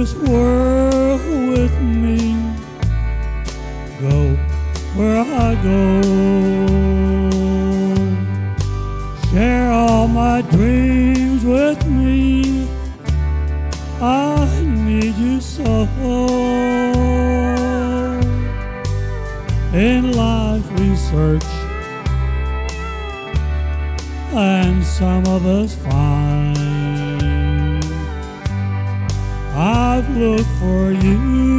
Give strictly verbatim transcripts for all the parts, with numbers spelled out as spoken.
this world with me. Go where I go. Share all my dreams with me. I need you so. In life we search, and some of us find. I've looked for you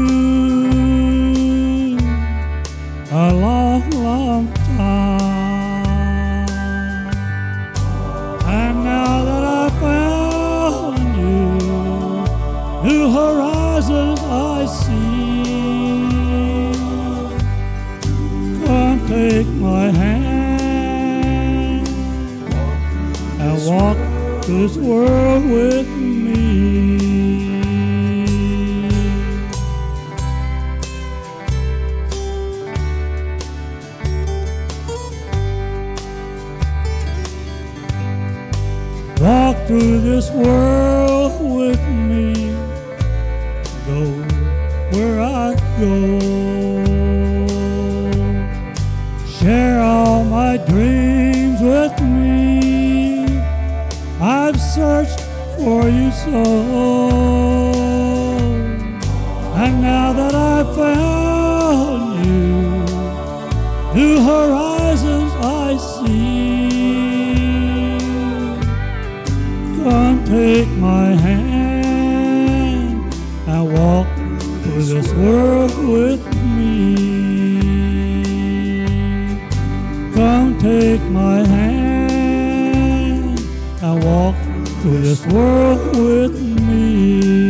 a long, long time, and now that I found you, new horizons I see. Come take my hand and walk this world with me. Walk through this world with me. Go where I go. Share all my dreams with me. I've searched for you so, and now that I've found you, new horizons I see. Come take my hand and walk through this world with me. Come take my hand and walk through this world with me.